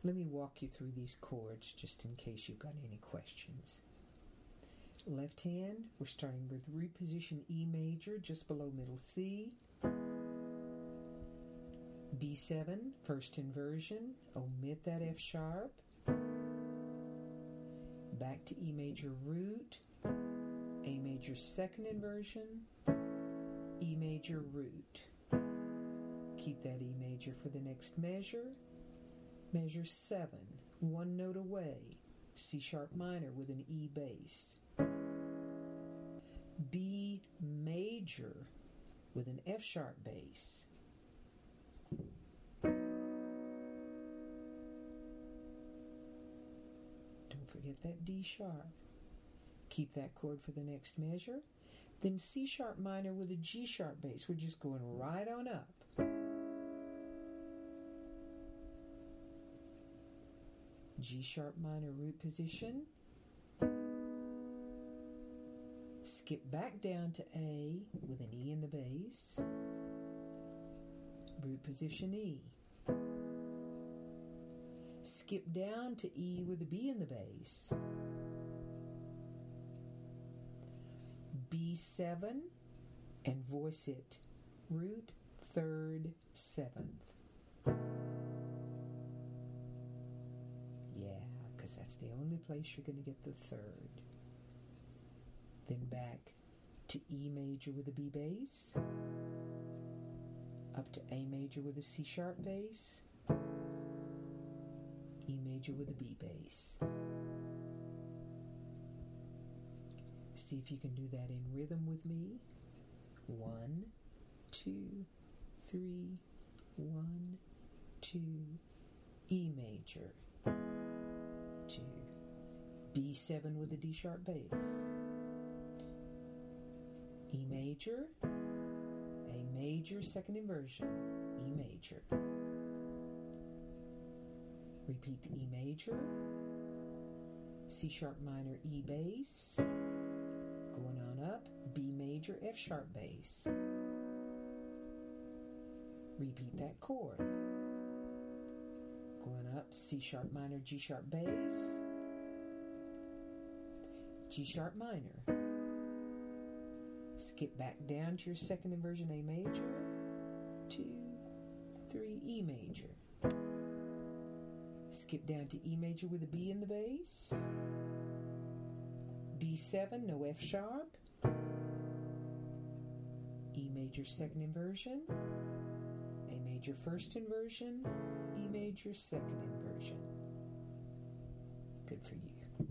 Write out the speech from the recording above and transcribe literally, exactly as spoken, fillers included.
Let me walk you through these chords just in case you've got any questions. Left hand, we're starting with root position E major, just below middle C. B seven, first inversion, omit that F sharp. Back to E major root, A major second inversion, E major root. Keep that E major for the next measure. Measure seven, one note away, C sharp minor with an E bass. B major with an F sharp bass. Don't forget that D sharp. Keep that chord for the next measure. Then C sharp minor with a G sharp bass. We're just going right on up. G sharp minor root position. Skip back down to A with an E in the bass. Root position E. Skip down to E with a B in the bass. B seven and voice it. Root, third, seventh. Yeah, because that's the only place you're going to get the third. Then back to E major with a B bass. Up to A major with a C sharp bass. E major with a B bass. See if you can do that in rhythm with me. One, two, three, one, two, E major, two, B seven with a D sharp bass, E major, A major second inversion, E major. Repeat the E major, C sharp minor, E bass, going on up, B major, F sharp bass. Repeat that chord. Going up, C sharp minor, G sharp bass, G sharp minor. Skip back down to your second inversion, A major, two, three, E major. Skip down to E major with a B in the bass. B seven, no F sharp. E major second inversion. A major first inversion. E major second inversion. Good for you.